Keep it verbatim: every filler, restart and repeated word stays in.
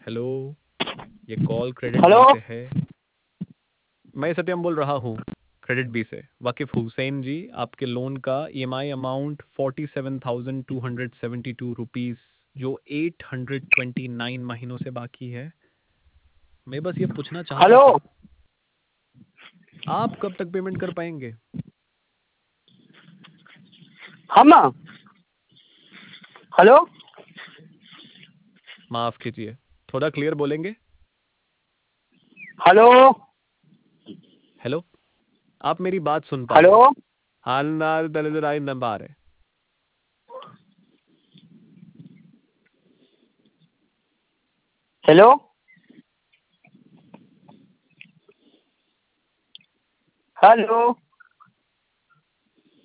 Hello, ये call credit hello. B से है। मैं सत्यम बोल रहा हूँ, क्रेडिट बी से। वाकिफ हुसैन जी, आपके लोन का EMI amount forty seven thousand two hundred seventy two rupees जो एट हंड्रेड ट्वेंटी नाइन महीनों से बाकी है। मैं बस ये पूछना चाहता हेलो। था, आप कब तक पेमेंट कर पाएंगे? हम हेलो। माफ़ कीजिए, थोड़ा क्लियर बोलेंगे? हेलो। हेलो, आप मेरी बात सुन पा रहे हेलो। हैं? हाल नाल दलित राय नंबर है। हेलो। हेलो।